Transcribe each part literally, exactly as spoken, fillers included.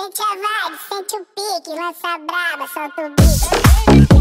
Sente a vibe, sente o pique, lança a braba, solta o bico.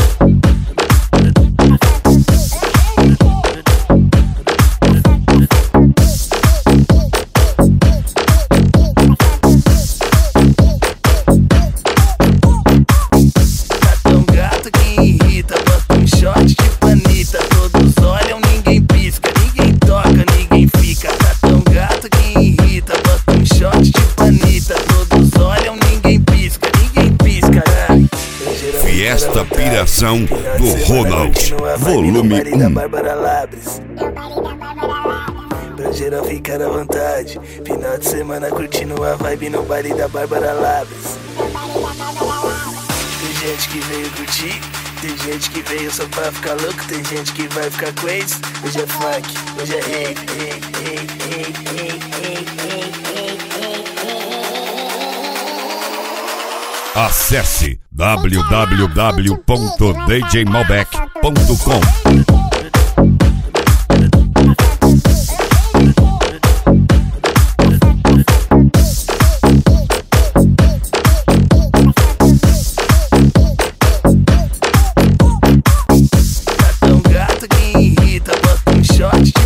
Esta piração do Ronald, volume um. Pra geral ficar à vontade, final de semana curtindo a vibe no baile da Bárbara Labres. Tem gente que veio curtir, tem gente que veio só pra ficar louco, tem gente que vai ficar crazy. Hoje é funk, hoje é hey, hey, hey, hey, hey, hey, hey, hey, hey. Acesse w w w ponto d j malbec ponto com. Tá tão gato que irrita, bota um shot de